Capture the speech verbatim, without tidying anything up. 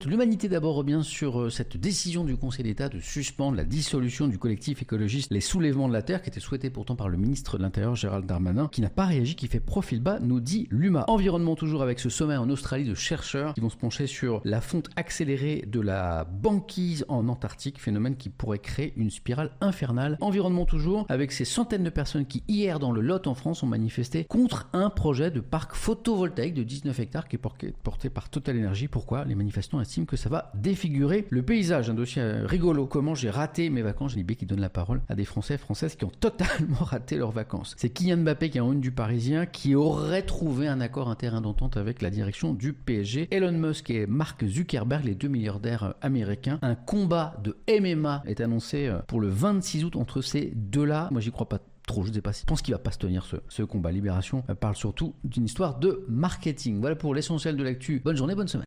L'Humanité d'abord revient sur cette décision du Conseil d'État de suspendre la dissolution du collectif écologiste Les Soulèvements de la Terre, qui était souhaité pourtant par le ministre de l'Intérieur Gérald Darmanin, qui n'a pas réagi, qui fait profil bas, nous dit l'U M A. Environnement toujours avec ce sommet en Australie de chercheurs qui vont se pencher sur la fonte accélérée de la banquise en Antarctique, phénomène qui pourrait créer une spirale infernale. Environnement toujours avec ces centaines de personnes qui hier dans le Lot en France ont manifesté contre un projet de parc photovoltaïque de dix-neuf hectares qui est porté par Total Energy. Pourquoi? Les manifestants estiment que ça va défigurer le paysage. Un dossier rigolo. Comment j'ai raté mes vacances? J'ai qui donne la parole à des Français et Françaises qui ont totalement raté leurs vacances. C'est Kylian Mbappé qui est en une du Parisien qui aurait trouvé un accord, un terrain d'entente avec la direction du P S G. Elon Musk et Mark Zuckerberg, les deux milliardaires américains. Un combat de M M A est annoncé pour le vingt-six août entre ces deux-là. Moi, j'y crois pas trop, je ne sais pas si je pense qu'il va pas se tenir ce, ce combat. Libération parle surtout d'une histoire de marketing. Voilà pour l'essentiel de l'actu. Bonne journée, bonne semaine.